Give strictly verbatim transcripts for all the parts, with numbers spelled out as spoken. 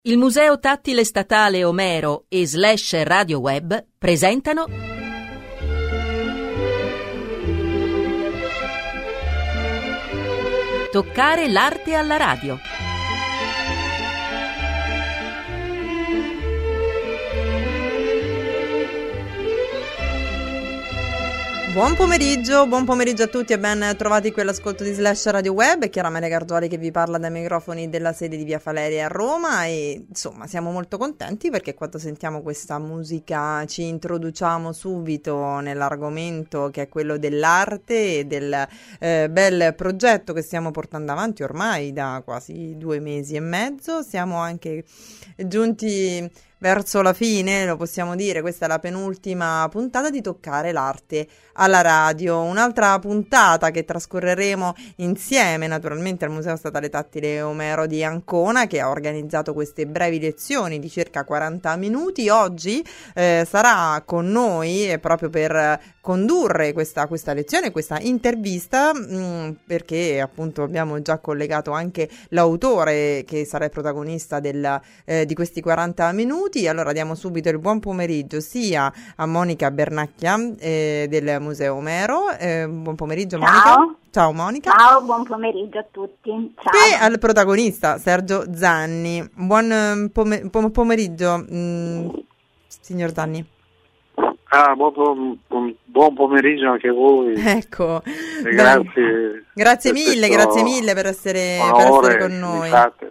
Il Museo Tattile Statale Omero e Slash Radio Web presentano Toccare l'arte alla radio. Buon pomeriggio, buon pomeriggio a tutti e ben trovati qui all'ascolto di Slash Radio Web. È Chiara Maria Gargiuoli che vi parla dai microfoni della sede di Via Faleria a Roma e insomma siamo molto contenti perché quando sentiamo questa musica ci introduciamo subito nell'argomento che è quello dell'arte e del eh, bel progetto che stiamo portando avanti ormai da quasi due mesi e mezzo. Siamo anche giunti verso la fine, lo possiamo dire, questa è la penultima puntata di Toccare l'arte alla radio, un'altra puntata che trascorreremo insieme naturalmente al Museo Statale Tattile Omero di Ancona, che ha organizzato queste brevi lezioni di circa quaranta minuti. Oggi eh, sarà con noi eh, proprio per condurre questa, questa lezione, questa intervista, mh, perché appunto abbiamo già collegato anche l'autore che sarà il protagonista del, eh, di questi quaranta minuti. Allora diamo subito il buon pomeriggio sia a Monica Bernacchia eh, del Museo Omero. Eh, buon pomeriggio. Ciao. Monica. Ciao Monica. Ciao, buon pomeriggio a tutti. Ciao. E al protagonista Sergio Zanni. Buon pom- pom- pomeriggio, mh, signor Zanni. Ah, buon, pom- buon pomeriggio anche a voi. Ecco. E grazie. Grazie mille, grazie mille per essere, per essere con noi.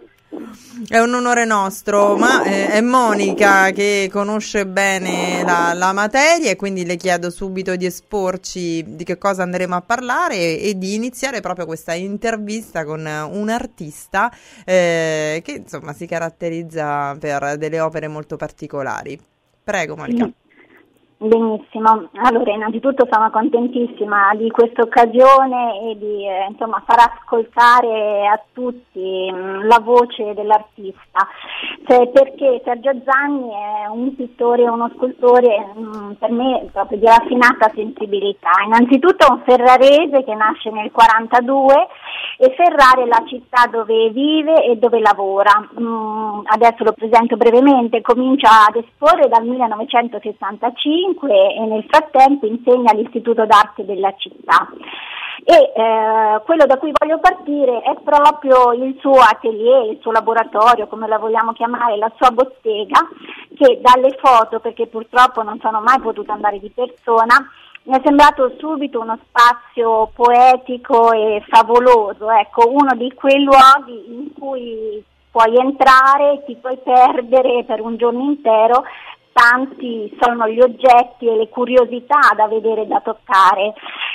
È un onore nostro, ma eh, è Monica che conosce bene la, la materia e quindi le chiedo subito di esporci di che cosa andremo a parlare e, e di iniziare proprio questa intervista con un artista eh, che insomma si caratterizza per delle opere molto particolari. Prego Monica. Mm. Benissimo, allora innanzitutto sono contentissima di questa occasione e di eh, insomma far ascoltare a tutti mh, la voce dell'artista, cioè, perché Sergio Zanni è un pittore e uno scultore mh, per me proprio di raffinata sensibilità. Innanzitutto è un ferrarese che nasce nel quarantadue e Ferrara è la città dove vive e dove lavora. Mh, adesso lo presento brevemente, comincia ad esporre dal millenovecentosessantacinque e nel frattempo insegna all'Istituto d'Arte della città. E eh, quello da cui voglio partire è proprio il suo atelier, il suo laboratorio, come la vogliamo chiamare, la sua bottega, che dalle foto, perché purtroppo non sono mai potuta andare di persona, mi è sembrato subito uno spazio poetico e favoloso, ecco, uno di quei luoghi in cui puoi entrare, ti puoi perdere per un giorno intero. Tanti sono gli oggetti e le curiosità da vedere e da toccare,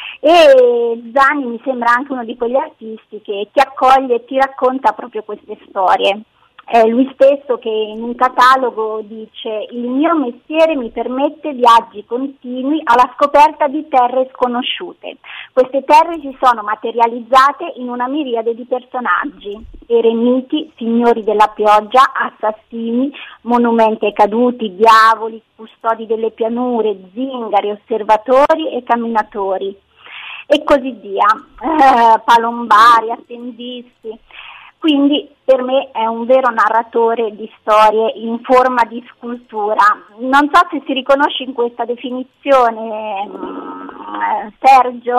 e Zanni mi sembra anche uno di quegli artisti che ti accoglie e ti racconta proprio queste storie. È lui stesso che in un catalogo dice: il mio mestiere mi permette viaggi continui alla scoperta di terre sconosciute. Queste terre si sono materializzate in una miriade di personaggi: eremiti, signori della pioggia, assassini, monumenti ai caduti, diavoli, custodi delle pianure, zingari, osservatori e camminatori e così via, eh, palombari, attendisti. Quindi per me è un vero narratore di storie in forma di scultura. Non so se si riconosce in questa definizione, eh, Sergio.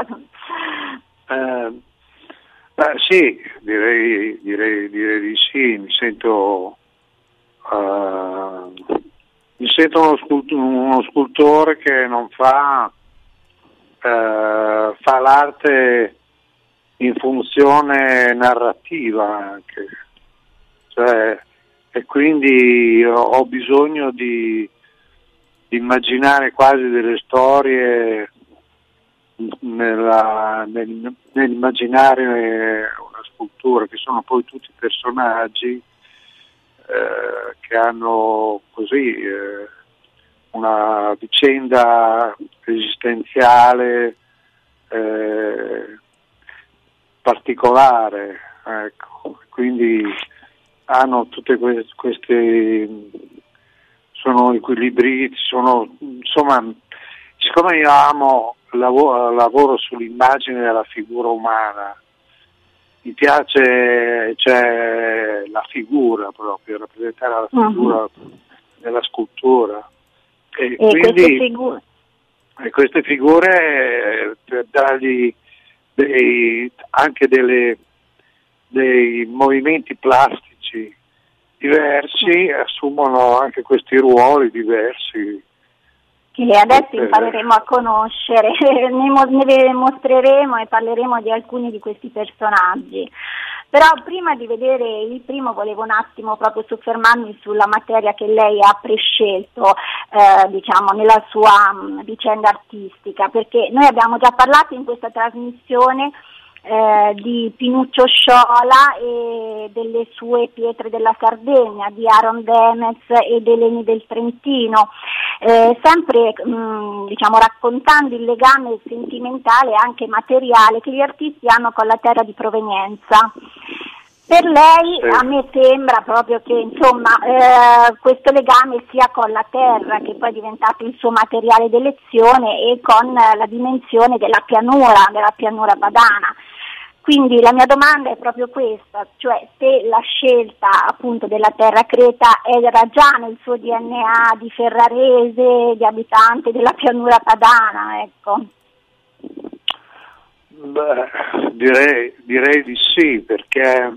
eh, beh, sì, direi, direi, direi di sì. Mi sento, uh, mi sento uno, scult- uno scultore che non fa, uh, fa l'arte in funzione narrativa anche, cioè, e quindi ho, ho bisogno di, di immaginare quasi delle storie nella, nel, nell'immaginare una scultura, che sono poi tutti personaggi eh, che hanno così eh, una vicenda esistenziale eh, particolare, ecco, quindi hanno tutte queste, queste sono equilibriti, sono insomma, siccome io amo lavoro, lavoro sull'immagine della figura umana, mi piace, c'è la figura proprio, rappresentare la figura uh-huh. nella scultura. E, e quindi queste figure, e queste figure per dargli dei, anche delle, dei movimenti plastici diversi, assumono anche questi ruoli diversi. Che adesso impareremo a conoscere, ne mostreremo e parleremo di alcuni di questi personaggi. Però prima di vedere il primo volevo un attimo proprio soffermarmi sulla materia che lei ha prescelto, eh, diciamo, nella sua mh, vicenda artistica, perché noi abbiamo già parlato in questa trasmissione Eh, di Pinuccio Sciola e delle sue pietre della Sardegna, di Aaron Demez e dei legni del Trentino, eh, sempre mh, diciamo raccontando il legame sentimentale e anche materiale che gli artisti hanno con la terra di provenienza. Per lei, a me sembra proprio che insomma eh, questo legame sia con la terra, che poi è diventato il suo materiale d'elezione, e con eh, la dimensione della pianura, della pianura padana. Quindi la mia domanda è proprio questa, cioè se la scelta appunto della terra creta era già nel suo D N A di ferrarese, di abitante della pianura padana, ecco. Beh, direi, direi di sì, perché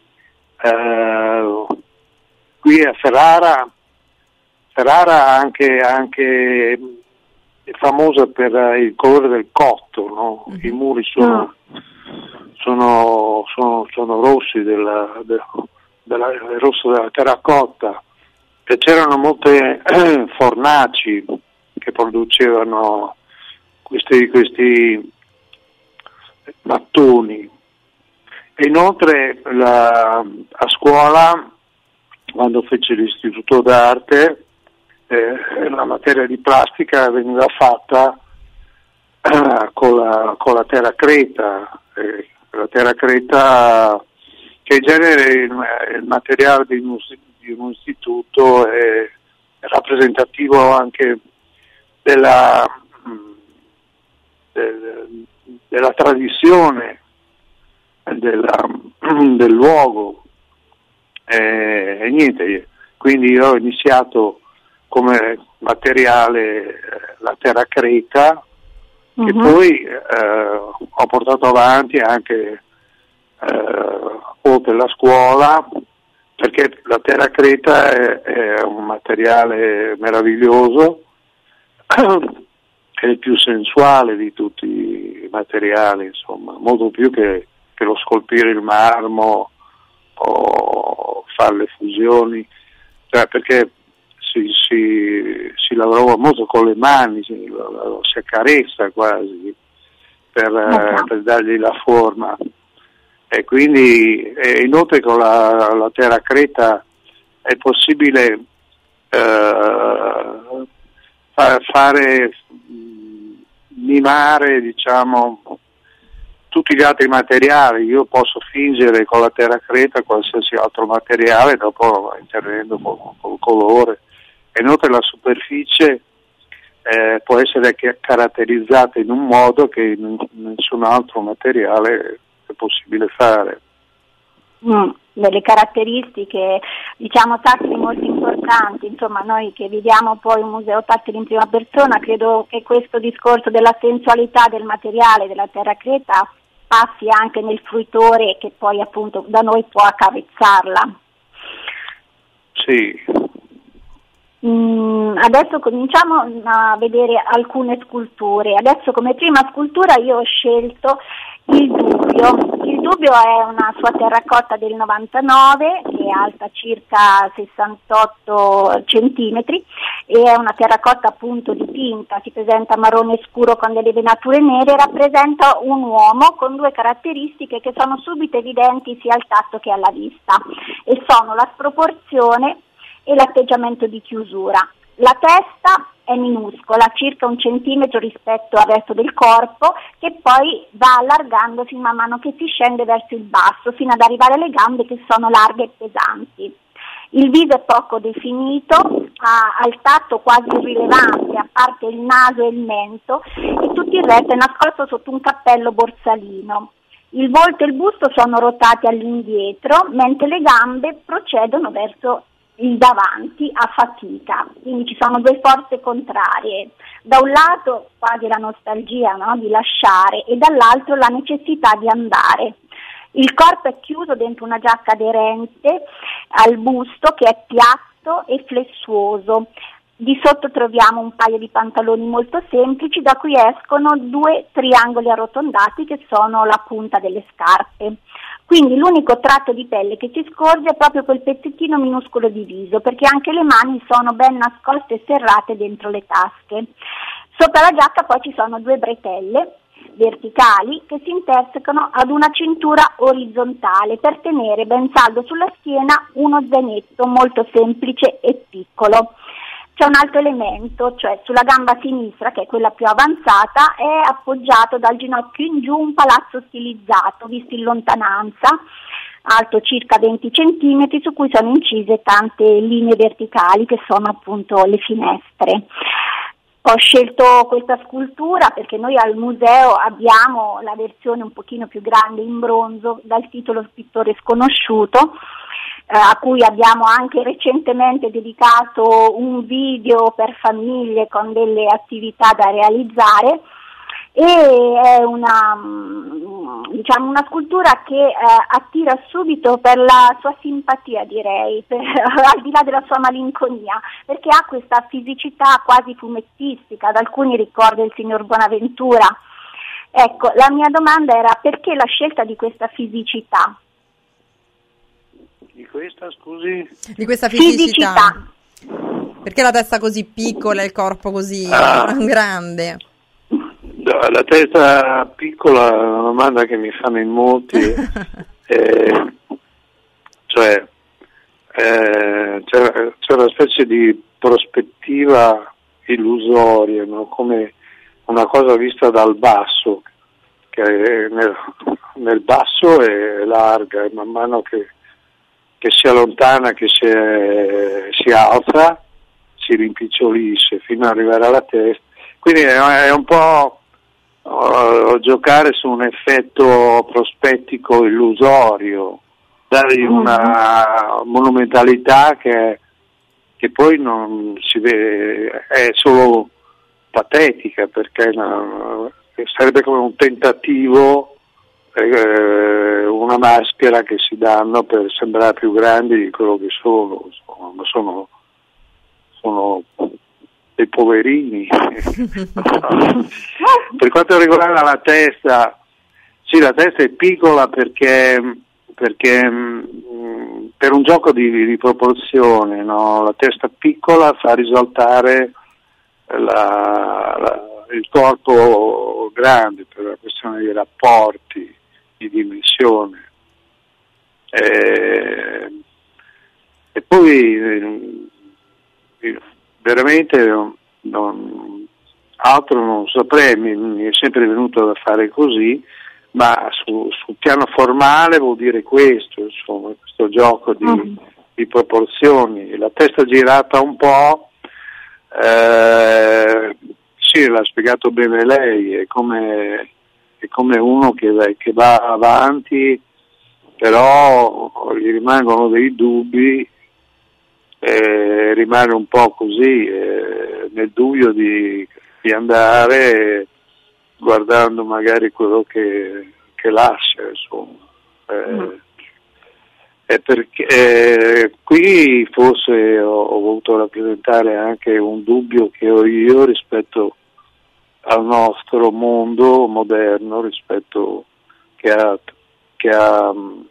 eh, qui a Ferrara, Ferrara anche, anche è famosa per il colore del cotto, no? I muri sono, sono, sono, sono rossi, della, della, della, del rosso della terracotta, e c'erano molte eh, fornaci che producevano questi, questi mattoni. E inoltre la, a scuola, quando fece l'istituto d'arte, eh, la materia di plastica veniva fatta eh, con, la, con la terra creta, eh, la terra creta che in genere il, il materiale di un, di un istituto è, è rappresentativo anche della, del, della tradizione della, del luogo, e, e niente, quindi io ho iniziato come materiale eh, la terra creta, uh-huh. che poi eh, ho portato avanti anche eh, oltre la scuola, perché la terra creta è, è un materiale meraviglioso, è il più sensuale di tutti i materiali, insomma, molto più che, che lo scolpire il marmo o fare le fusioni, cioè perché si, si, si lavora molto con le mani, si, lo, si accarezza quasi per, okay. per dargli la forma, e quindi e inoltre con la, la terra creta è possibile eh, fare mimare, diciamo, tutti gli altri materiali. Io posso fingere con la terra creta qualsiasi altro materiale, dopo intervenendo con, col colore. E inoltre la superficie eh, può essere caratterizzata in un modo che in nessun altro materiale è possibile fare. Mm, delle caratteristiche, diciamo, tattili molto importanti. Insomma, noi che vediamo poi un museo tattile in prima persona, credo che questo discorso della sensualità del materiale della terra creta passi anche nel fruitore, che poi appunto da noi può accarezzarla. Sì. Mm, adesso cominciamo a vedere alcune sculture. Adesso come prima scultura io ho scelto il Dubbio. Il Dubbio è una sua terracotta del novantanove, che è alta circa sessantotto centimetri, e è una terracotta appunto dipinta, si presenta marrone scuro con delle venature nere, rappresenta un uomo con due caratteristiche che sono subito evidenti sia al tatto che alla vista, e sono la sproporzione e l'atteggiamento di chiusura. La testa è minuscola, circa un centimetro rispetto al resto del corpo, che poi va allargandosi man mano che si scende verso il basso, fino ad arrivare alle gambe, che sono larghe e pesanti. Il viso è poco definito, ha al tatto quasi irrilevante, a parte il naso e il mento, e tutto il resto è nascosto sotto un cappello borsalino. Il volto e il busto sono rotati all'indietro, mentre le gambe procedono verso il davanti a fatica, quindi ci sono due forze contrarie. Da un lato quasi la nostalgia, no, di lasciare, e dall'altro la necessità di andare. Il corpo è chiuso dentro una giacca aderente al busto che è piatto e flessuoso. Di sotto troviamo un paio di pantaloni molto semplici da cui escono due triangoli arrotondati che sono la punta delle scarpe. Quindi l'unico tratto di pelle che si scorge è proprio quel pezzettino minuscolo di viso, perché anche le mani sono ben nascoste e serrate dentro le tasche. Sopra la giacca poi ci sono due bretelle verticali che si intersecano ad una cintura orizzontale per tenere ben saldo sulla schiena uno zainetto molto semplice e piccolo. C'è un altro elemento, cioè sulla gamba sinistra, che è quella più avanzata, è appoggiato dal ginocchio in giù un palazzo stilizzato, visto in lontananza, alto circa venti centimetri, su cui sono incise tante linee verticali che sono appunto le finestre. Ho scelto questa scultura perché noi al museo abbiamo la versione un pochino più grande in bronzo dal titolo Pittore sconosciuto, eh, a cui abbiamo anche recentemente dedicato un video per famiglie con delle attività da realizzare, e è una, diciamo, una scultura che eh, attira subito per la sua simpatia, direi, per, al di là della sua malinconia, perché ha questa fisicità quasi fumettistica, ad alcuni ricorda il signor Bonaventura. Ecco, la mia domanda era: perché la scelta di questa fisicità? Di questa, scusi? Di questa fisicità. fisicità. Perché la testa così piccola e il corpo così ah. grande? La testa piccola è una domanda che mi fanno in molti, eh, cioè eh, c'è, c'è una specie di prospettiva illusoria, no? Come una cosa vista dal basso, che nel, nel basso è larga, e man mano che, che si allontana, che si, è, si alza, si rimpicciolisce fino ad arrivare alla testa. Quindi è, è un po' Uh, giocare su un effetto prospettico illusorio, dargli una monumentalità che, che poi non si vede, è solo patetica, perché no, sarebbe come un tentativo, eh, una maschera che si danno per sembrare più grandi di quello che sono, insomma, sono, sono dei poverini. Per quanto riguarda la testa, sì, la testa è piccola perché, perché mh, per un gioco di, di proporzione, no? La testa piccola fa risaltare la, la, il corpo grande per una questione di rapporti, di dimensione. E, e poi eh, veramente non, altro non saprei, mi, mi è sempre venuto da fare così, ma su, sul piano formale vuol dire questo, insomma, questo gioco di, mm. di proporzioni. La testa girata un po', eh, sì, l'ha spiegato bene lei, è come, è come uno che va, che va avanti, però gli rimangono dei dubbi. Eh, rimane un po' così eh, nel dubbio di, di andare, guardando magari quello che, che lascia, insomma. Eh, mm. È perché eh, qui forse ho, ho voluto rappresentare anche un dubbio che ho io rispetto al nostro mondo moderno, rispetto che ha, che ha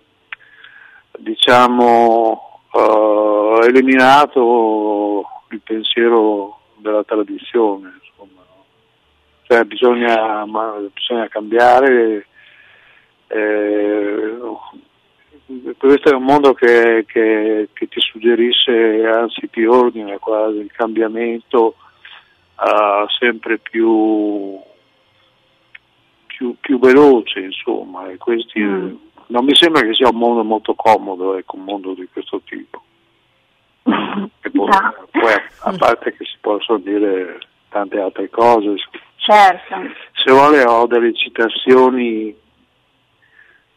diciamo Uh, eliminato il pensiero della tradizione, insomma, no? Cioè bisogna, ma, bisogna cambiare. Eh, questo è un mondo che, che, che ti suggerisce, anzi ti ordina quasi il cambiamento uh, sempre più, più, più veloce, insomma, e questi. Mm. Non mi sembra che sia un mondo molto comodo, ecco, un mondo di questo tipo. E poi, no. poi, a parte che si possono dire tante altre cose. Certo. Se vuole ho delle citazioni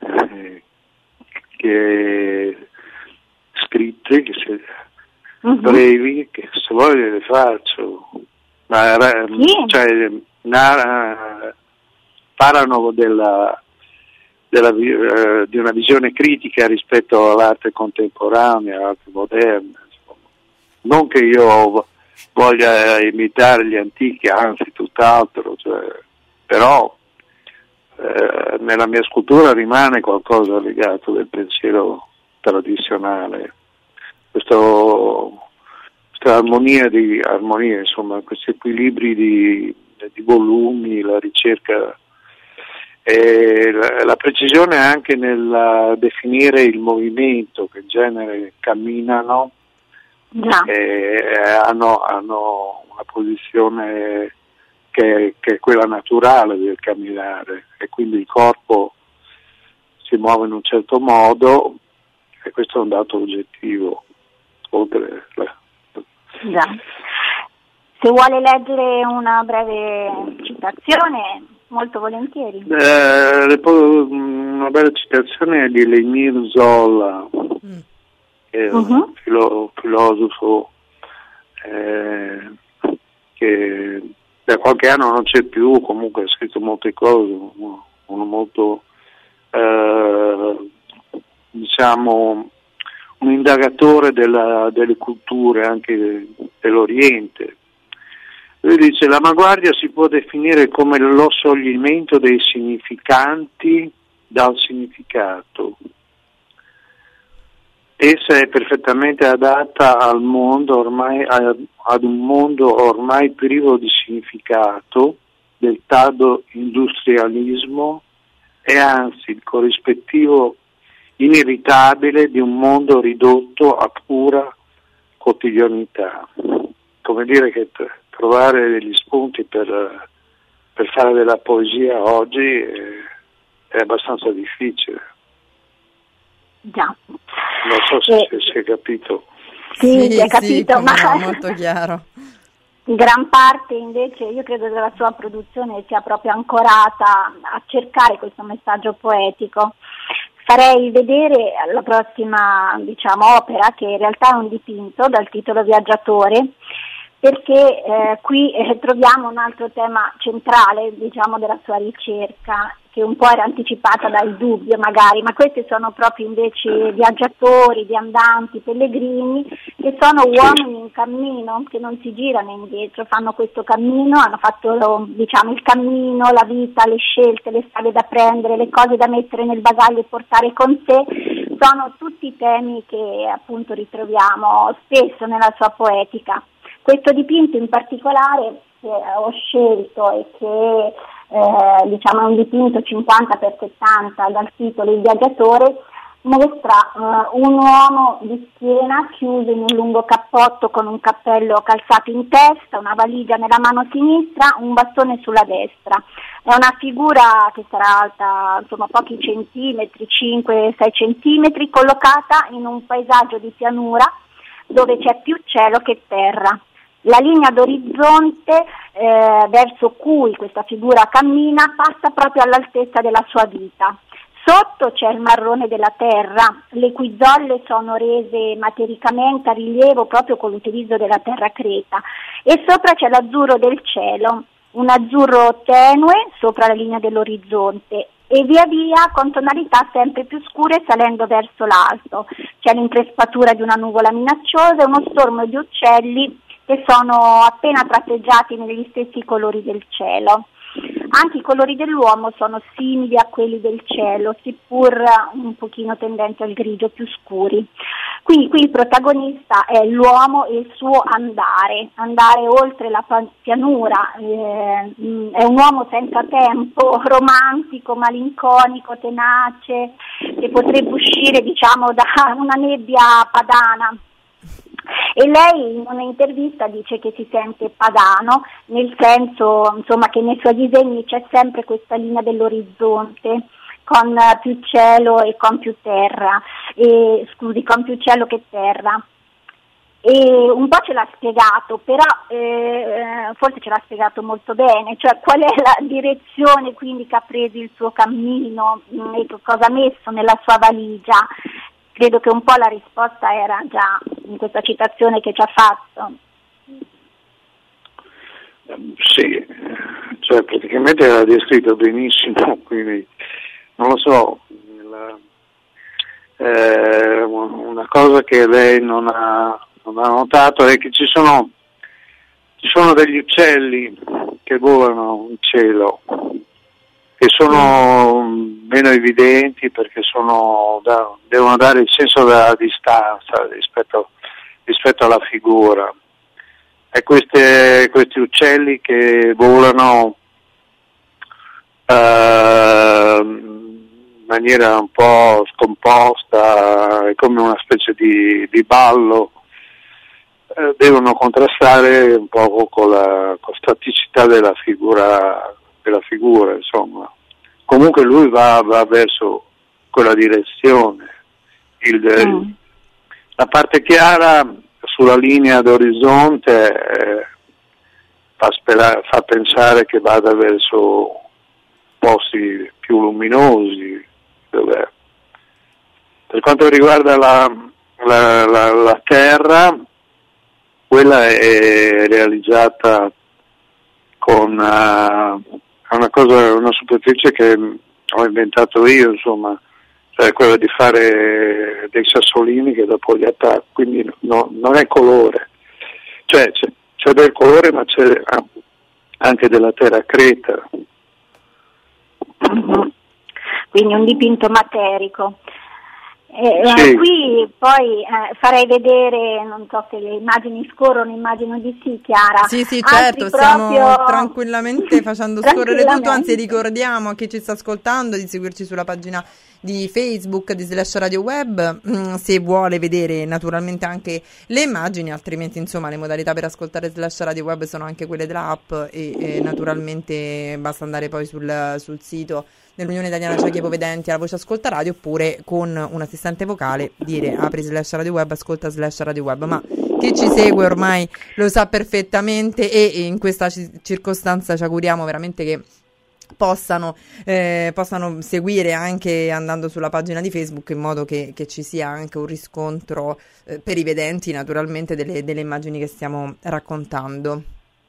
eh, che scritte, che se, uh-huh. brevi, che se voglio le faccio, ma sì. cioè, na, parlano della, della, eh, di una visione critica rispetto all'arte contemporanea, all'arte moderna, insomma. Non che io voglia imitare gli antichi, anzi tutt'altro, cioè, però eh, nella mia scultura rimane qualcosa legato del pensiero tradizionale, questo, questa armonia di armonia, insomma, questi equilibri di, di volumi, la ricerca e la, la precisione anche nel definire il movimento, che in genere camminano, no. e hanno, hanno una posizione che, che è quella naturale del camminare, e quindi il corpo si muove in un certo modo, e questo è un dato oggettivo, oltre la... Già. Se vuole leggere una breve citazione, molto volentieri. Eh, una bella citazione di Émile Zola, mm. che è un uh-huh. filo- filosofo eh, che da qualche anno non c'è più, comunque ha scritto molte cose, uno, uno molto eh, diciamo un indagatore della, delle culture anche dell'Oriente. Lui dice: l'avanguardia si può definire come lo scioglimento dei significanti dal significato. Essa è perfettamente adatta al mondo ormai, ad un mondo ormai privo di significato, del tardo industrialismo, e anzi il corrispettivo inevitabile di un mondo ridotto a pura quotidianità. Come dire che trovare degli spunti per, per fare della poesia oggi è, è abbastanza difficile. Già. Non so se eh, si è capito. Sì, si è capito, sì, ma no, molto chiaro. Gran parte invece, io credo, della sua produzione sia proprio ancorata a cercare questo messaggio poetico. Farei vedere la prossima, diciamo, opera, che in realtà è un dipinto dal titolo Viaggiatore, perché eh, qui eh, troviamo un altro tema centrale, diciamo, della sua ricerca, che un po' era anticipata dal dubbio magari, ma questi sono proprio invece viaggiatori, viandanti, pellegrini, che sono uomini in cammino, che non si girano indietro, fanno questo cammino, hanno fatto, diciamo, il cammino, la vita, le scelte, le strade da prendere, le cose da mettere nel bagaglio e portare con sé. Sono tutti temi che appunto ritroviamo spesso nella sua poetica. Questo dipinto in particolare che ho scelto e che eh, diciamo è un dipinto cinquanta per settanta dal titolo Il Viaggiatore, mostra uh, un uomo di schiena chiuso in un lungo cappotto con un cappello calzato in testa, una valigia nella mano sinistra, un bastone sulla destra. È una figura che sarà alta insomma pochi centimetri, cinque sei centimetri, collocata in un paesaggio di pianura dove c'è più cielo che terra. La linea d'orizzonte eh, verso cui questa figura cammina passa proprio all'altezza della sua vita. Sotto c'è il marrone della terra, le cui zolle sono rese matericamente a rilievo proprio con l'utilizzo della terra creta, e sopra c'è l'azzurro del cielo, un azzurro tenue sopra la linea dell'orizzonte, e via via con tonalità sempre più scure salendo verso l'alto. C'è l'increspatura di una nuvola minacciosa e uno stormo di uccelli che sono appena tratteggiati negli stessi colori del cielo. Anche i colori dell'uomo sono simili a quelli del cielo, seppur un pochino tendenti al grigio, più scuri. Quindi qui il protagonista è l'uomo e il suo andare, andare oltre la pianura, eh, è un uomo senza tempo, romantico, malinconico, tenace, che potrebbe uscire, diciamo, da una nebbia padana. E lei in un'intervista dice che si sente padano, nel senso, insomma, che nei suoi disegni c'è sempre questa linea dell'orizzonte con più cielo e con più terra, e, scusi, con più cielo che terra. E un po' ce l'ha spiegato, però eh, forse ce l'ha spiegato molto bene, cioè qual è la direzione quindi che ha preso il suo cammino e cosa ha messo nella sua valigia. Credo che un po' la risposta era già in questa citazione che ci ha fatto. Sì, cioè praticamente l'ha descritto benissimo, quindi non lo so, la, eh, una cosa che lei non ha, non ha notato è che ci sono, ci sono degli uccelli che volano in cielo, che sono meno evidenti perché sono da, devono dare il senso della distanza rispetto, rispetto alla figura. E queste, questi uccelli che volano eh, in maniera un po' scomposta, è come una specie di, di ballo, eh, devono contrastare un po' con la, con la staticità della figura, della figura, insomma. Comunque lui va, va verso quella direzione. Il, mm. La parte chiara sulla linea d'orizzonte eh, fa, sperare, fa pensare che vada verso posti più luminosi. Dov'è? Per quanto riguarda la, la, la, la Terra, quella è realizzata con uh, una cosa, una superficie che ho inventato io, insomma, cioè quella di fare dei sassolini che dopo li attacco, quindi no, non è colore, cioè c'è, c'è del colore ma c'è anche della terra creta. Mm-hmm. Quindi un dipinto materico. Eh, sì. eh, qui poi eh, farei vedere, non so se le immagini scorrono, immagino di sì, Chiara. Sì, sì, certo, stiamo proprio... tranquillamente facendo scorrere tutto, anzi ricordiamo a chi ci sta ascoltando di seguirci sulla pagina di Facebook di Slash Radio Web, mh, se vuole vedere naturalmente anche le immagini, altrimenti insomma le modalità per ascoltare Slash Radio Web sono anche quelle dell'app e, e naturalmente basta andare poi sul, sul sito dell'Unione Italiana Ciechi e Ipovedenti alla voce Ascolta Radio, oppure con un assistente vocale dire apri Slash Radio Web, ascolta Slash Radio Web, ma chi ci segue ormai lo sa perfettamente e in questa c- circostanza ci auguriamo veramente che possano, eh, possano seguire anche andando sulla pagina di Facebook, in modo che, che ci sia anche un riscontro eh, per i vedenti naturalmente delle, delle immagini che stiamo raccontando.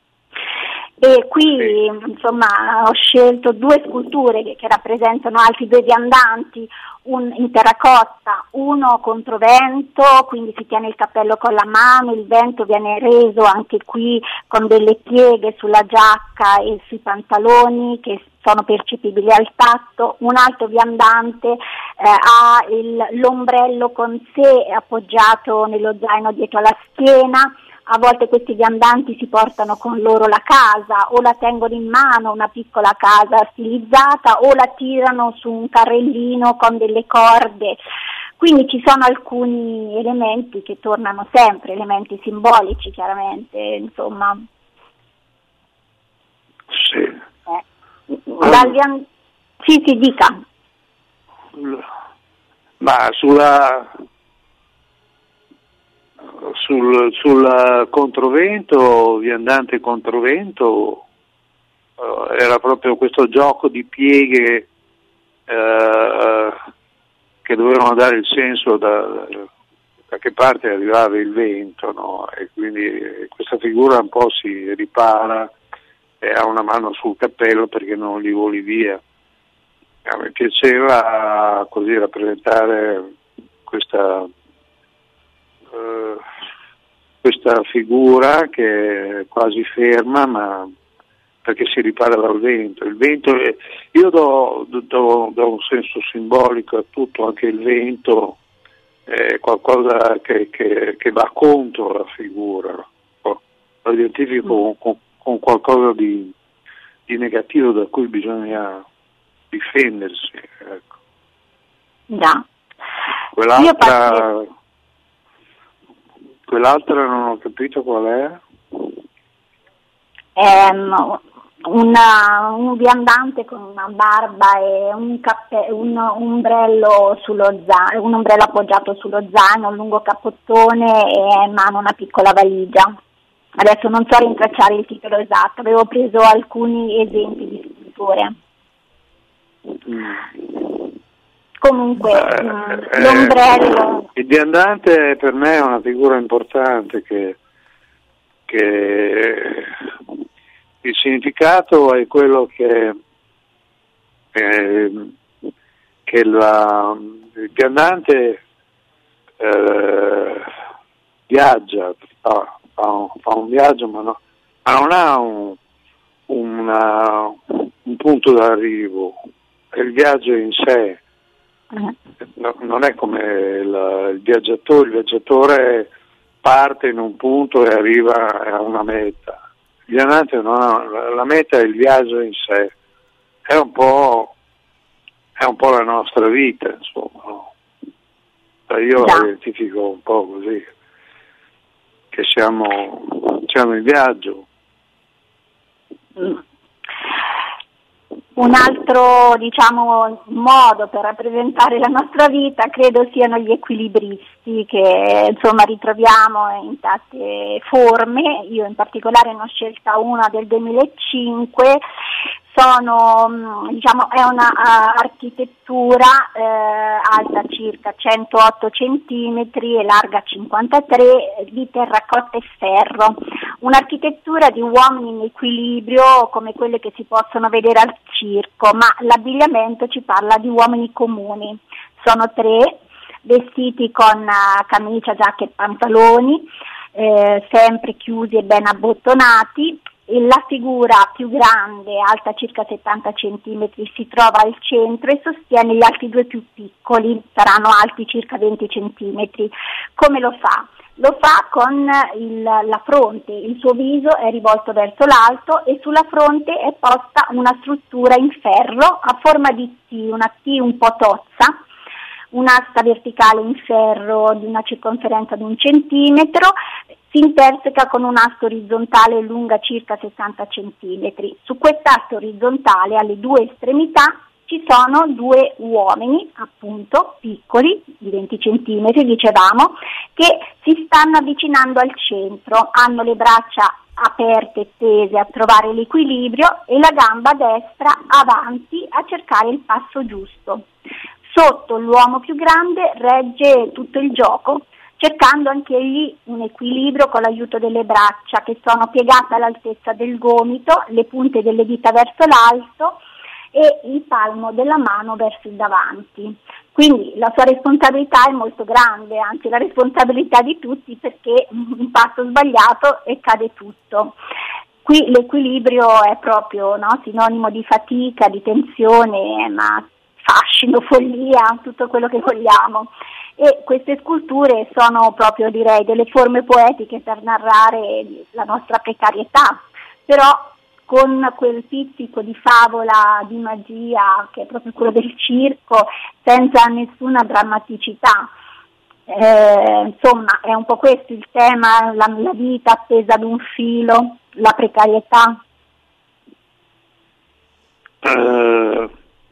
E qui insomma ho scelto due sculture che, che rappresentano altri due viandanti, un in terracotta, uno controvento, quindi si tiene il cappello con la mano, il vento viene reso anche qui con delle pieghe sulla giacca e sui pantaloni che sono percepibili al tatto. Un altro viandante eh, ha il, l'ombrello con sé appoggiato nello zaino dietro la schiena. A volte questi viandanti si portano con loro la casa o la tengono in mano, una piccola casa stilizzata, o la tirano su un carrellino con delle corde. Quindi ci sono alcuni elementi che tornano sempre, elementi simbolici chiaramente, insomma. Sì. Eh. Dal... Sì, si dica. Ma sulla... Sul, sul controvento, viandante controvento, uh, era proprio questo gioco di pieghe uh, che dovevano dare il senso da, da che parte arrivava il vento, no? E quindi questa figura un po' si ripara e ha una mano sul cappello perché non li voli via. A me piaceva così rappresentare questa Uh, questa figura che è quasi ferma, ma perché si ripara dal vento. Il vento è, io do, do, do un senso simbolico a tutto, anche il vento è qualcosa che, che, che va contro la figura, lo identifico mm. con, con qualcosa di, di negativo da cui bisogna difendersi, ecco. Yeah. Quell'altra Quell'altra non ho capito qual è. Um, una, un viandante con una barba e un, cappe, un, un ombrello sullo zaino, un ombrello appoggiato sullo zaino, un lungo cappottone e in mano una piccola valigia. Adesso non so rintracciare il titolo esatto, avevo preso alcuni esempi di scritture. Mm. Comunque eh, mh, eh, l'ombrello... Il viandante per me è una figura importante che, che il significato è quello che, eh, che la, il viandante eh, viaggia, fa, fa, un, fa un viaggio, ma, no, ma non ha un, una, un punto d'arrivo, è il viaggio in sé. No, non è come il, il viaggiatore, il viaggiatore parte in un punto e arriva a una meta. Il viandante non ha, la meta è il viaggio in sé, è un po', è un po' la nostra vita, insomma, no? Io la identifico un po' così, che siamo, siamo in viaggio. Mm. Un altro, diciamo, modo per rappresentare la nostra vita credo siano gli equilibristi, che insomma ritroviamo in tante forme. Io in particolare ne ho scelta una del duemilacinque. Sono, diciamo, è una uh, architettura eh, alta circa centootto centimetri e larga cinquantatré, di terracotta e ferro. Un'architettura di uomini in equilibrio come quelle che si possono vedere al circo, ma l'abbigliamento ci parla di uomini comuni. Sono tre, vestiti con uh, camicia, giacca e pantaloni, eh, sempre chiusi e ben abbottonati. La figura più grande, alta circa settanta centimetri, si trova al centro e sostiene gli altri due più piccoli, saranno alti circa venti centimetri. Come lo fa? Lo fa con il, la fronte, il suo viso è rivolto verso l'alto e sulla fronte è posta una struttura in ferro a forma di T, una T un po' tozza, un'asta verticale in ferro di una circonferenza di un centimetro, si interseca con un'asta orizzontale lunga circa sessanta centimetri. Su quest'asta orizzontale, alle due estremità, ci sono due uomini, appunto, piccoli, di venti centimetri, dicevamo, che si stanno avvicinando al centro, hanno le braccia aperte e tese a trovare l'equilibrio e la gamba destra avanti a cercare il passo giusto. Sotto l'uomo più grande regge tutto il gioco, cercando anch'egli un equilibrio con l'aiuto delle braccia che sono piegate all'altezza del gomito, le punte delle dita verso l'alto e il palmo della mano verso il davanti. Quindi la sua responsabilità è molto grande, anzi la responsabilità di tutti, perché un passo sbagliato e cade tutto. Qui l'equilibrio è proprio, no, sinonimo di fatica, di tensione, ma fascino, follia, tutto quello che vogliamo. E queste sculture sono proprio, direi, delle forme poetiche per narrare la nostra precarietà, però con quel pizzico di favola, di magia, che è proprio quello del circo, senza nessuna drammaticità. Eh, insomma, è un po' questo il tema, la, la vita appesa ad un filo, la precarietà. Uh,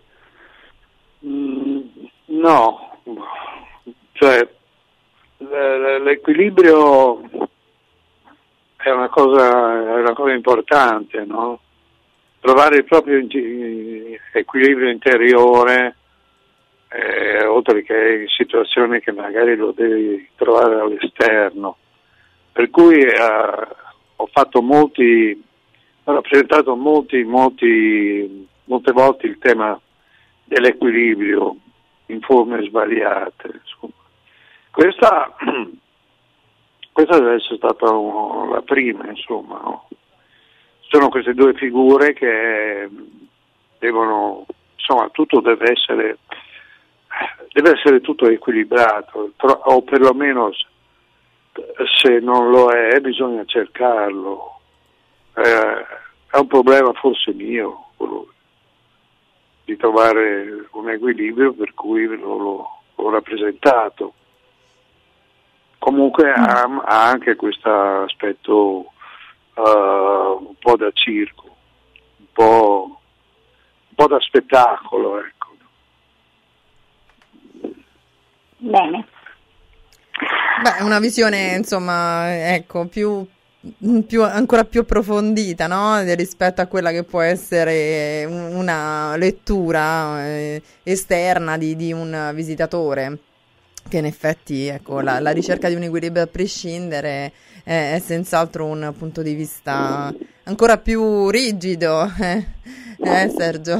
no, cioè l'equilibrio è una cosa, è una cosa importante, no? Trovare il proprio equilibrio interiore, eh, oltre che in situazioni che magari lo devi trovare all'esterno. Per cui eh, ho fatto molti, ho rappresentato molti, molti, molte volte il tema dell'equilibrio in forme svariate. Insomma. Questa, questa deve essere stata un, la prima, insomma. No? Sono queste due figure che devono, insomma, tutto deve essere, deve essere tutto equilibrato, o perlomeno se non lo è bisogna cercarlo. Eh, è un problema forse mio, quello di trovare un equilibrio, per cui l'ho, l'ho rappresentato. Comunque mm. ha, ha anche questo aspetto uh, un po' da circo. po', un po' da spettacolo, ecco. Bene. Beh, è una visione, insomma, ecco, più, più ancora più approfondita, no? Rispetto a quella che può essere una lettura eh, esterna di, di un visitatore, che in effetti, ecco, la, la ricerca di un equilibrio a prescindere è, è senz'altro un punto di vista ancora più rigido, eh, eh Sergio?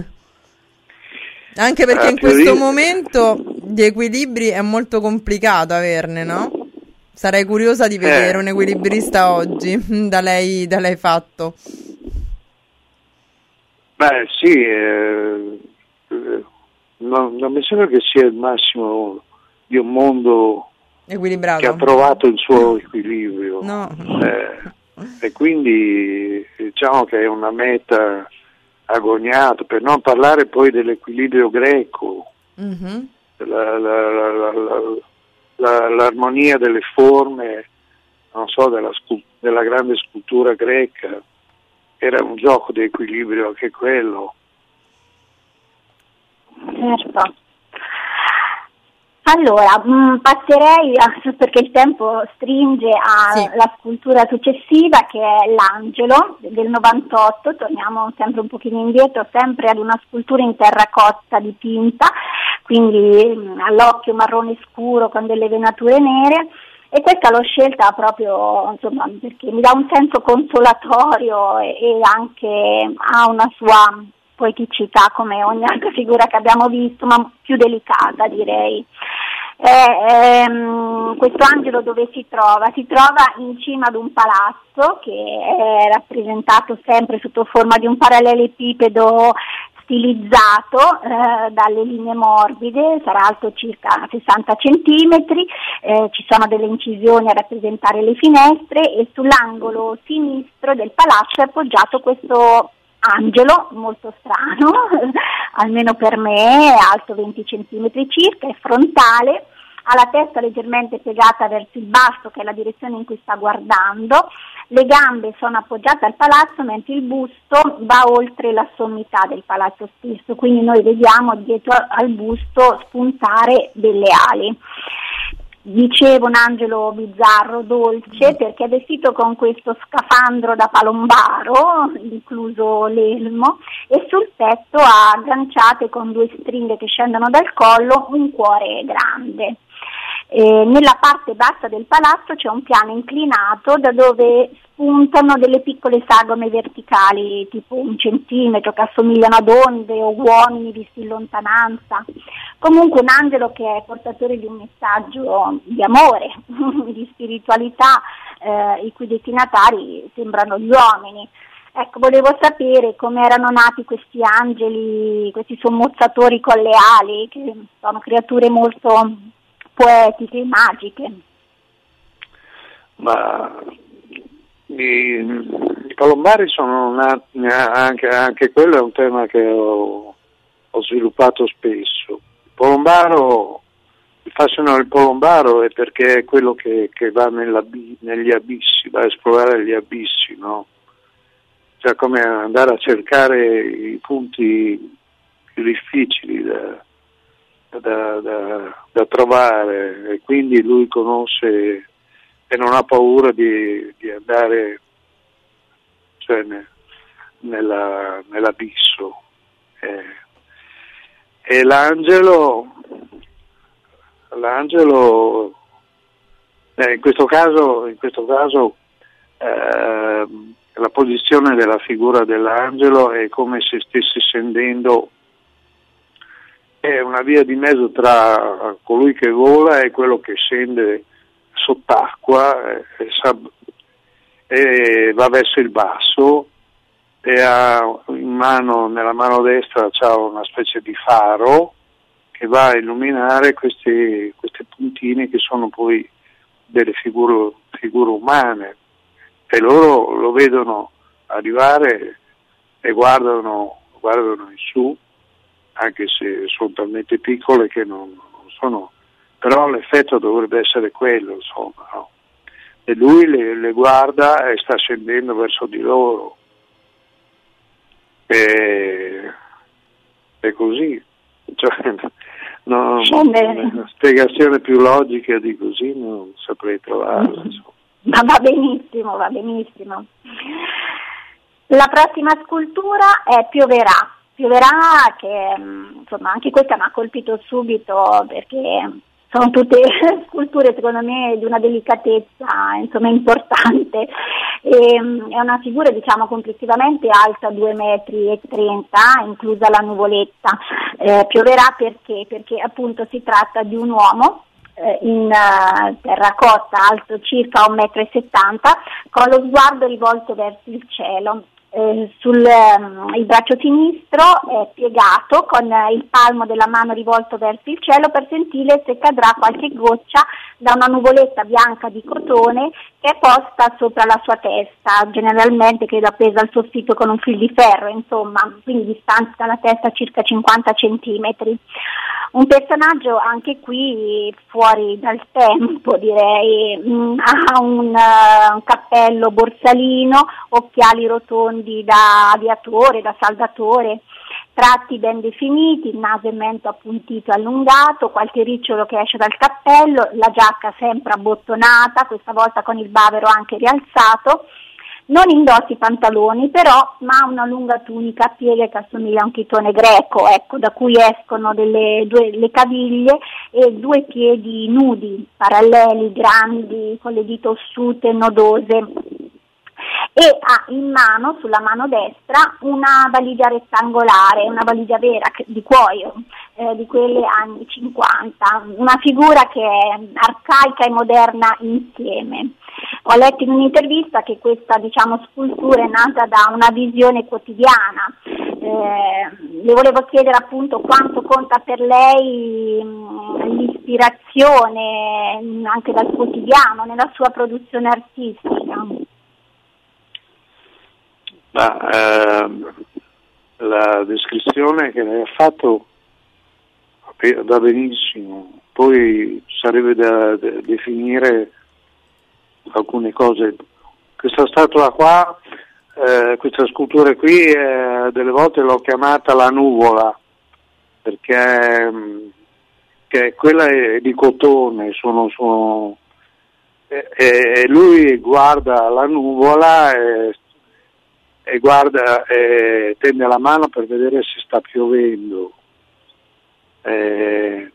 Anche perché in questo momento di equilibri è molto complicato averne, no? Sarei curiosa di vedere eh. un equilibrista oggi, da lei, da lei fatto. Beh, sì, eh, non, non mi sembra che sia il massimo di un mondo equilibrato, che ha trovato il suo equilibrio. No. Eh, e quindi diciamo che è una meta agognato, per non parlare poi dell'equilibrio greco, mm-hmm. la, la, la, la, la, l'armonia delle forme, non so, della, della grande scultura greca, era un gioco di equilibrio anche quello. Certo. Allora, mh, passerei, a, perché il tempo stringe, alla sì. scultura successiva, che è l'Angelo del novantotto. Torniamo sempre un pochino indietro, sempre ad una scultura in terracotta dipinta, quindi mh, all'occhio marrone scuro con delle venature nere, e questa l'ho scelta proprio, insomma, perché mi dà un senso consolatorio e, e anche ha una sua poeticità, come ogni altra figura che abbiamo visto, ma più delicata, direi. Eh, ehm, questo angelo dove si trova? Si trova in cima ad un palazzo che è rappresentato sempre sotto forma di un parallelepipedo stilizzato eh, dalle linee morbide, sarà alto circa sessanta centimetri, eh, ci sono delle incisioni a rappresentare le finestre, e sull'angolo sinistro del palazzo è appoggiato questo angelo molto strano, almeno per me, è alto venti centimetri circa, è frontale, ha la testa leggermente piegata verso il basso, che è la direzione in cui sta guardando, le gambe sono appoggiate al palazzo, mentre il busto va oltre la sommità del palazzo stesso, quindi noi vediamo dietro al busto spuntare delle ali. Dicevo, un angelo bizzarro, dolce, perché è vestito con questo scafandro da palombaro, incluso l'elmo, e sul petto ha agganciate con due stringhe che scendono dal collo un cuore grande. Eh, nella parte bassa del palazzo c'è un piano inclinato da dove spuntano delle piccole sagome verticali, tipo un centimetro, che assomigliano ad onde o uomini visti in lontananza. Comunque un angelo che è portatore di un messaggio di amore, di spiritualità, eh, i cui destinatari sembrano gli uomini. Ecco, volevo sapere come erano nati questi angeli, questi sommozzatori con le ali, che sono creature molto poetiche, magiche. Ma i, i palombari sono nati, anche, anche quello è un tema che ho, ho sviluppato spesso. Il polombaro, il fascino del polombaro è perché è quello che, che va nella, negli abissi, va a esplorare gli abissi, no? Cioè come andare a cercare i punti più difficili da Da, da, da trovare, e quindi lui conosce e non ha paura di, di andare, cioè, ne, nella, nell'abisso. Eh, e l'angelo, l'angelo eh, in questo caso, in questo caso eh, la posizione della figura dell'angelo è come se stesse scendendo. È una via di mezzo tra colui che vola e quello che scende sott'acqua e, e va verso il basso, e ha in mano, nella mano destra c'ha una specie di faro che va a illuminare questi, queste puntine che sono poi delle figure, figure umane, e loro lo vedono arrivare e guardano, guardano in su, anche se sono talmente piccole che non, non sono, però l'effetto dovrebbe essere quello, insomma, no? E lui le, le guarda e sta scendendo verso di loro. e, è così, cioè, no, una spiegazione più logica di così non saprei trovarla. Ma va benissimo, va benissimo. La prossima scultura è Pioverà. Pioverà che insomma anche questa mi ha colpito subito perché sono tutte sculture secondo me di una delicatezza insomma importante. E, è una figura diciamo complessivamente alta due metri e trenta, inclusa la nuvoletta. Eh, Pioverà perché? Perché appunto si tratta di un uomo eh, in uh, terracotta alto circa un metro e settanta con lo sguardo rivolto verso il cielo. Eh, sul um, il braccio sinistro è piegato con eh, il palmo della mano rivolto verso il cielo per sentire se cadrà qualche goccia da una nuvoletta bianca di cotone che è posta sopra la sua testa, generalmente credo appesa al soffitto con un fil di ferro, insomma, quindi distanza dalla testa circa cinquanta centimetri. Un personaggio anche qui fuori dal tempo, direi, mm, ha un, uh, un cappello borsalino, occhiali rotondi da aviatore, da saldatore, tratti ben definiti, il naso e mento appuntito e allungato, qualche ricciolo che esce dal cappello, la giacca sempre abbottonata, questa volta con il bavero anche rialzato. Non indossi i pantaloni però, ma ha una lunga tunica a pieghe che assomiglia a un chitone greco, ecco, da cui escono delle due le caviglie e due piedi nudi, paralleli, grandi, con le dita ossute, nodose. E ha in mano, sulla mano destra, una valigia rettangolare, una valigia vera di cuoio, eh, di quelle anni cinquanta, una figura che è arcaica e moderna insieme. Ho letto in un'intervista che questa diciamo scultura è nata da una visione quotidiana. Eh, le volevo chiedere appunto quanto conta per lei mh, l'ispirazione mh, anche dal quotidiano nella sua produzione artistica. Ma, ehm, la descrizione che lei ha fatto va benissimo, poi sarebbe da, da definire alcune cose. Questa statua qua, eh, questa scultura qui, eh, delle volte l'ho chiamata la nuvola, perché mh, che quella è di cotone, sono, sono, e, e lui guarda la nuvola e, e guarda e tende la mano per vedere se sta piovendo. Eh,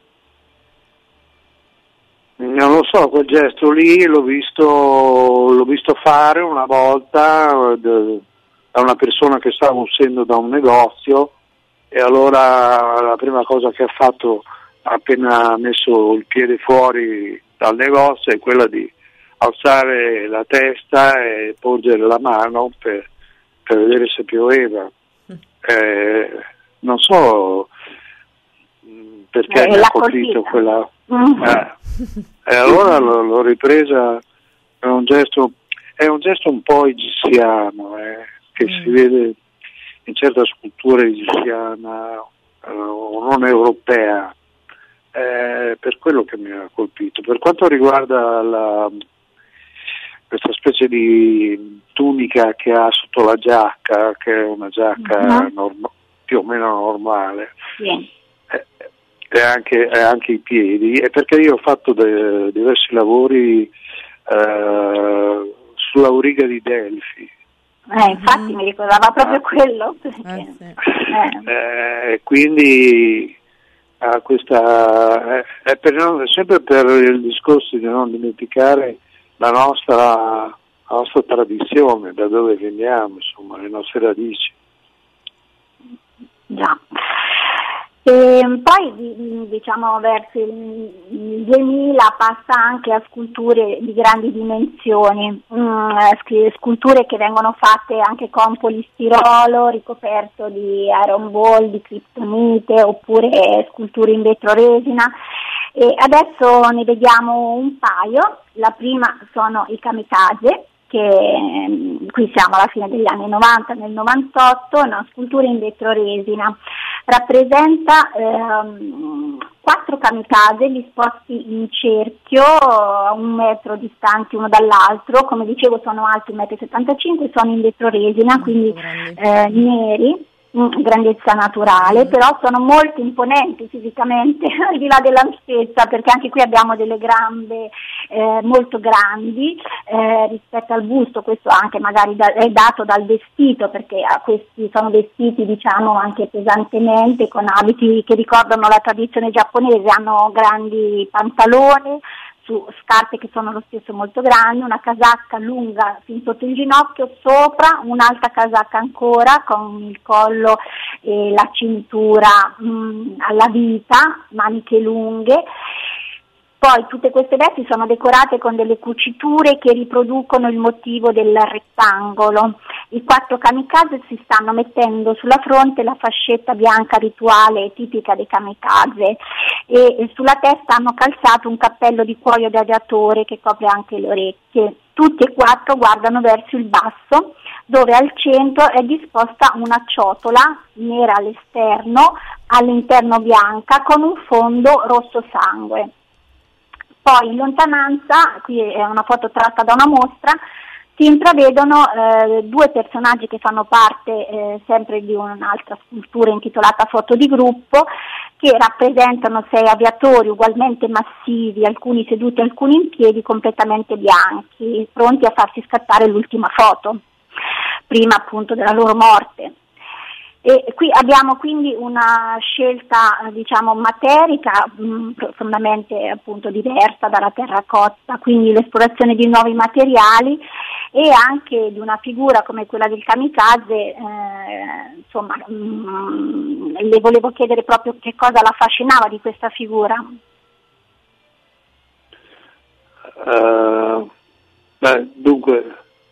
non lo so, quel gesto lì l'ho visto, l'ho visto fare una volta da una persona che stava uscendo da un negozio, e allora la prima cosa che ha fatto appena messo il piede fuori dal negozio è quella di alzare la testa e porgere la mano per, per vedere se pioveva. Eh, non so perché eh, mi ha colpito quella... Eh, e allora l'ho, l'ho ripresa, è un gesto, è un gesto un po' egiziano, eh, che mm. si vede in certe sculture egiziana eh, o non europea, eh, per quello che mi ha colpito. Per quanto riguarda la, questa specie di tunica che ha sotto la giacca, che è una giacca mm-hmm. norm- più o meno normale, sì. eh, E anche, e anche i piedi, è perché io ho fatto de, diversi lavori eh, sull'auriga di Delfi. Eh, infatti mm. mi ricordava proprio ah. quello. Perché, eh, sì. eh. Eh, quindi eh, questa eh, è per non, sempre per il discorso di non dimenticare la nostra, la nostra tradizione, da dove veniamo, insomma, le nostre radici. Già. E poi diciamo verso il duemila passa anche a sculture di grandi dimensioni, mm, sculture che vengono fatte anche con polistirolo ricoperto di iron ball, di criptonite, oppure sculture in vetroresina. E adesso ne vediamo un paio. La prima sono i kamikaze, che qui siamo alla fine degli anni novanta, nel novantotto, una scultura in vetroresina. rappresenta ehm, quattro kamikaze disposti in cerchio a un metro distanti uno dall'altro, come dicevo sono alti uno virgola settantacinque metri, sono in vetroresina, quindi eh, neri, grandezza naturale, mm. però sono molto imponenti fisicamente al di là dell'altezza, perché anche qui abbiamo delle gambe eh, molto grandi eh, rispetto al busto. Questo anche magari da, è dato dal vestito, perché a questi sono vestiti diciamo anche pesantemente con abiti che ricordano la tradizione giapponese, hanno grandi pantaloni, su scarpe che sono lo stesso molto grandi, una casacca lunga fin sotto il ginocchio, sopra un'alta casacca ancora con il collo e la cintura mh, alla vita, maniche lunghe. Poi tutte queste vesti sono decorate con delle cuciture che riproducono il motivo del rettangolo. I quattro kamikaze si stanno mettendo sulla fronte la fascetta bianca rituale tipica dei kamikaze e sulla testa hanno calzato un cappello di cuoio da aviatore che copre anche le orecchie. Tutti e quattro guardano verso il basso, dove al centro è disposta una ciotola nera all'esterno, all'interno bianca, con un fondo rosso sangue. Poi in lontananza, qui è una foto tratta da una mostra, si intravedono eh, due personaggi che fanno parte eh, sempre di un'altra scultura intitolata Foto di gruppo, che rappresentano sei aviatori ugualmente massivi, alcuni seduti, alcuni in piedi, completamente bianchi, pronti a farsi scattare l'ultima foto, prima appunto della loro morte. E qui abbiamo quindi una scelta diciamo materica mh, profondamente appunto diversa dalla terracotta, quindi l'esplorazione di nuovi materiali e anche di una figura come quella del kamikaze, eh, insomma mh, le volevo chiedere proprio che cosa la affascinava di questa figura. Uh, beh, dunque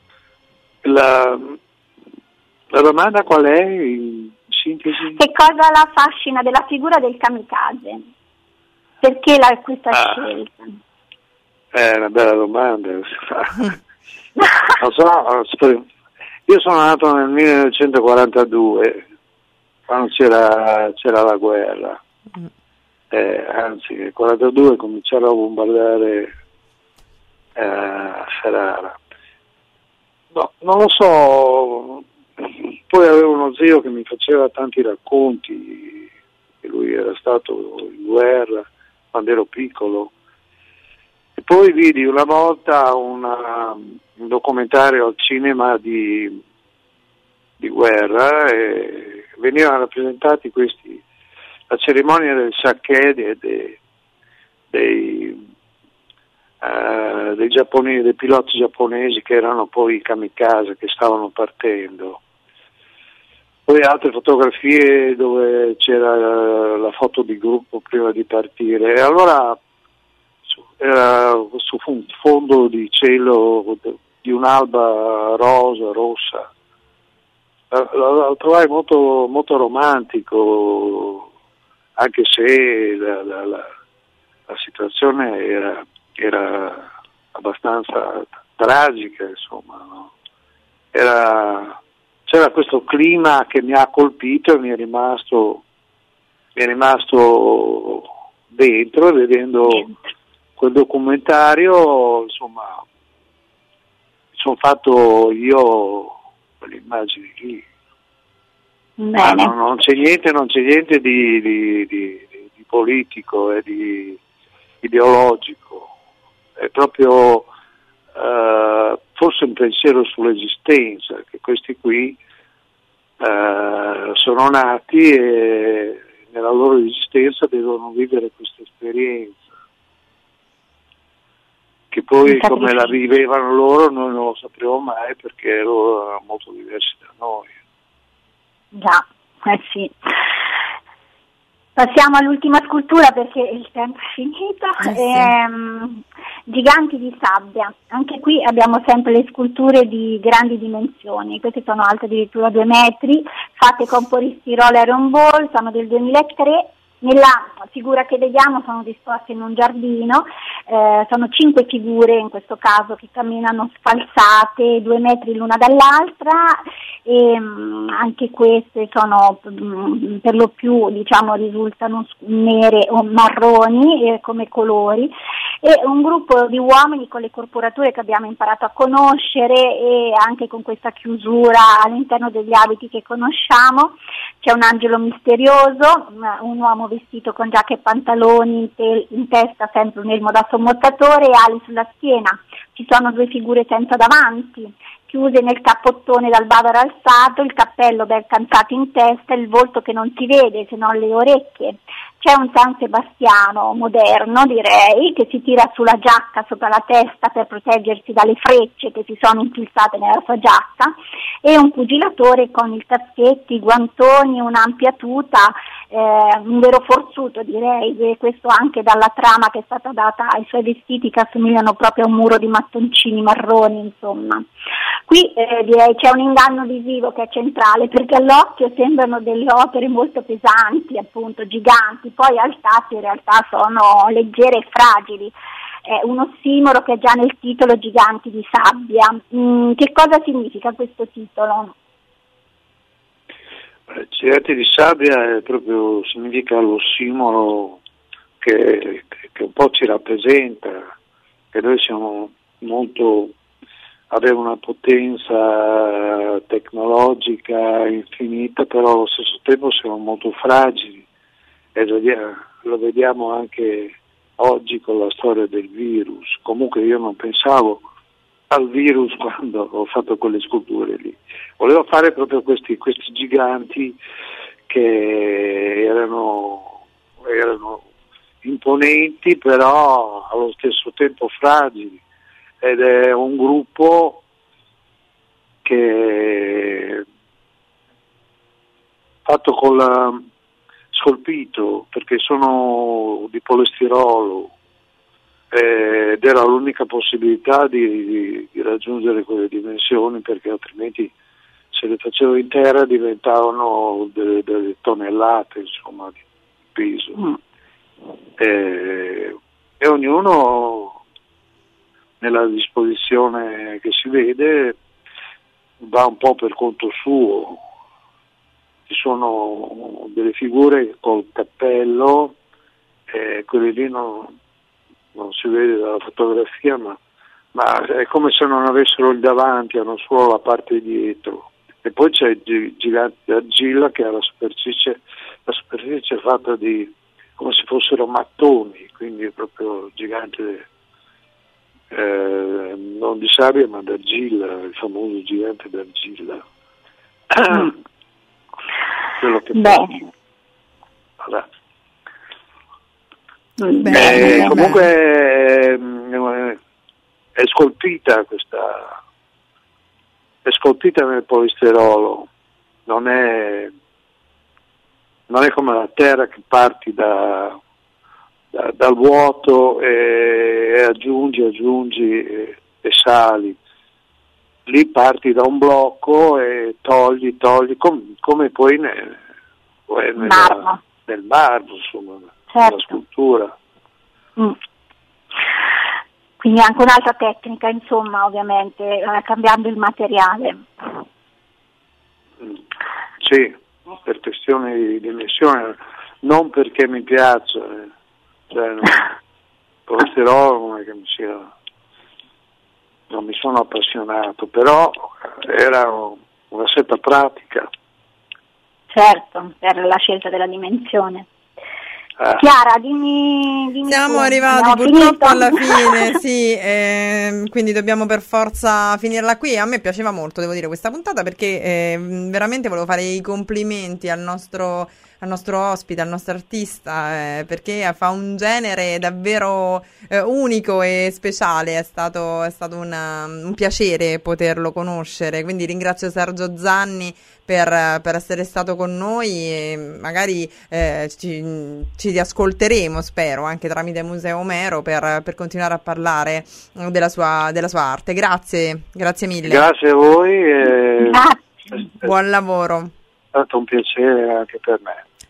la La domanda qual è in sintesi? Che cosa la affascina della figura del kamikaze? Perché la, questa ah, scelta? È una bella domanda. Non so, io sono nato nel millenovecentoquarantadue, quando c'era, c'era la guerra, eh, anzi nel quarantadue cominciarono a bombardare eh, Ferrara. No, non lo so. Poi avevo uno zio che mi faceva tanti racconti, che lui era stato in guerra quando ero piccolo, e poi vidi una volta una, un documentario al cinema di, di guerra e venivano rappresentati questi, la cerimonia del sake dei, dei, dei Uh, dei giapponesi, dei piloti giapponesi che erano poi i kamikaze che stavano partendo. Poi altre fotografie dove c'era la foto di gruppo prima di partire, e allora era su un fondo di cielo di un'alba rosa, rossa. Lo trovai molto, molto romantico, anche se la, la, la, la situazione era era abbastanza tragica, insomma, no? Era, c'era questo clima che mi ha colpito e mi è rimasto, mi è rimasto dentro, vedendo quel documentario, insomma, mi sono fatto io quelle immagini lì. Ma non, non c'è niente, non c'è niente di, di, di, di politico e di ideologico. È proprio uh, forse un pensiero sull'esistenza, che questi qui uh, sono nati e nella loro esistenza devono vivere questa esperienza, che poi come la vivevano loro noi non lo sapremo mai, perché loro erano molto diversi da noi. Già, eh sì. Passiamo all'ultima scultura perché il tempo è finito. Eh sì. ehm, giganti di sabbia. Anche qui abbiamo sempre le sculture di grandi dimensioni. Queste sono alte addirittura due metri, fatte con polistirolo Iron Ball, sono del duemilatré Nella figura che vediamo sono disposte in un giardino, eh, sono cinque figure in questo caso che camminano sfalsate due metri l'una dall'altra, e mh, anche queste sono mh, per lo più, diciamo, risultano nere o marroni eh, come colori, e un gruppo di uomini con le corporature che abbiamo imparato a conoscere e anche con questa chiusura all'interno degli abiti che conosciamo. C'è un angelo misterioso, un uomo vestito con giacca e pantaloni, in, te- in testa sempre un elmo da sommozzatore e ali sulla schiena. Ci sono due figure senza davanti, chiuse nel cappottone dal bavero alzato, il cappello ben cantato in testa, il volto che non si vede se non le orecchie. C'è un San Sebastiano moderno, direi, che si tira sulla giacca sopra la testa per proteggersi dalle frecce che si sono infilzate nella sua giacca, e un pugilatore con i caschetti, i guantoni, un'ampia tuta, eh, un vero forzuto, direi, e questo anche dalla trama che è stata data ai suoi vestiti, che assomigliano proprio a un muro di mattoncini marroni, insomma. Qui eh, direi c'è un inganno visivo che è centrale, perché all'occhio sembrano delle opere molto pesanti, appunto giganti, poi al tatto in realtà sono leggere e fragili. È un ossimoro che è già nel titolo, Giganti di sabbia. Mm, che cosa significa questo titolo? Giganti di sabbia è proprio, significa l'ossimoro che, che un po' ci rappresenta, che noi siamo molto, abbiamo una potenza tecnologica infinita, però allo stesso tempo siamo molto fragili, e lo vediamo anche oggi con la storia del virus. Comunque io non pensavo al virus quando ho fatto quelle sculture lì, volevo fare proprio questi, questi giganti che erano, erano imponenti però allo stesso tempo fragili, ed è un gruppo che fatto con la scolpito, perché sono di polistirolo, eh, ed era l'unica possibilità di, di, di raggiungere quelle dimensioni, perché altrimenti se le facevo in terra diventavano delle, delle tonnellate, insomma, di peso. Mm. Eh, e ognuno nella disposizione che si vede va un po' per conto suo. Ci sono delle figure col cappello, eh, quelli lì non, non si vede dalla fotografia, ma, ma è come se non avessero il davanti, hanno solo la parte dietro. E poi c'è il gigante d'argilla che ha la superficie, la superficie è fatta di come se fossero mattoni, quindi è proprio gigante, eh, non di sabbia ma d'argilla, il famoso gigante d'argilla. Mm. Quello che bene. Vabbè. Bene, eh, comunque è, è scolpita questa, è scolpita nel polistirolo, non è non è come la terra che parti da, da, dal vuoto e, e aggiungi, aggiungi e, e sali. Lì parti da un blocco e togli, togli, com, come poi nel, nella, nel marmo, insomma, certo. Nella scultura. Mm. Quindi anche un'altra tecnica, insomma, ovviamente, eh, cambiando il materiale. Mm. Sì, per questione di dimensione, non perché mi piace, eh. Cioè, no, polistirolo non è che mi sia... non mi sono appassionato, però era una scelta pratica. Certo, per la scelta della dimensione. Ah. Chiara, dimmi, dimmi siamo tu. arrivati Abbiamo purtroppo finito? alla fine, sì, eh, quindi dobbiamo per forza finirla qui. A me piaceva molto, devo dire, questa puntata, perché eh, veramente volevo fare i complimenti al nostro, al nostro ospite, al nostro artista, eh, perché fa un genere davvero eh, unico e speciale. È stato, è stato una, un piacere poterlo conoscere, quindi ringrazio Sergio Zanni per, per essere stato con noi, e magari eh, ci, ci riascolteremo, spero, anche tramite Museo Omero per, per continuare a parlare della sua, della sua arte. Grazie, grazie mille. Grazie a voi. E... Grazie. Buon lavoro. È stato un piacere anche per me.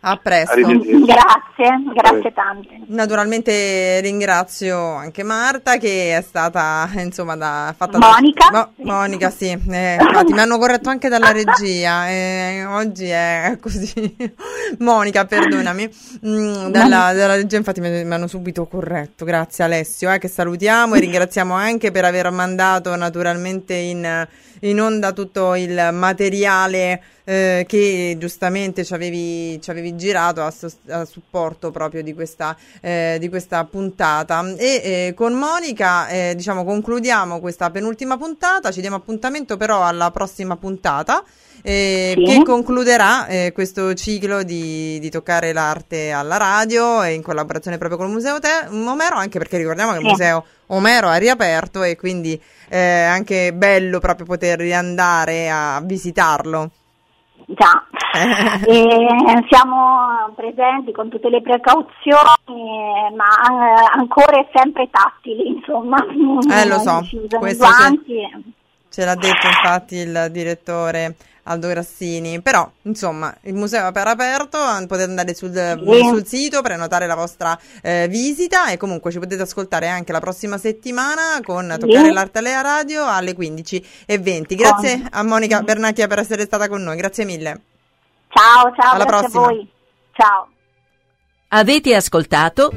A presto. Grazie, grazie tante. Naturalmente ringrazio anche Marta che è stata, insomma, da, fatta Monica. Da, no, Monica, sì. Eh, infatti mi hanno corretto anche dalla regia. Eh, oggi è così. Monica, perdonami. Mm, dalla, dalla regia, infatti, mi, mi hanno subito corretto. Grazie Alessio, eh, che salutiamo e ringraziamo anche per aver mandato naturalmente in, in onda tutto il materiale Eh, che giustamente ci avevi, ci avevi girato a, sost- a supporto proprio di questa, eh, di questa puntata. E eh, con Monica eh, diciamo concludiamo questa penultima puntata, ci diamo appuntamento però alla prossima puntata eh, sì. che concluderà eh, questo ciclo di, di toccare l'arte alla radio e in collaborazione proprio con il Museo Te- Omero, anche perché ricordiamo che sì. il Museo Omero è riaperto e quindi è eh, anche bello proprio poter riandare a visitarlo. Già, e siamo presenti con tutte le precauzioni, ma ancora e sempre tattili, insomma. Eh, lo so, questo ce, ce l'ha detto infatti il direttore Aldo Grassini, però insomma il museo è aper aperto, potete andare sul, sì. sul sito, prenotare la vostra eh, visita e comunque ci potete ascoltare anche la prossima settimana con sì. Toccare l'arte alla radio alle quindici e venti. Grazie con... a Monica Bernacchia per essere stata con noi, grazie mille. Ciao, ciao, alla grazie prossima. A voi. Ciao. Avete ascoltato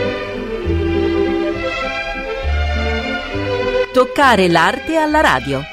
Toccare l'arte alla radio.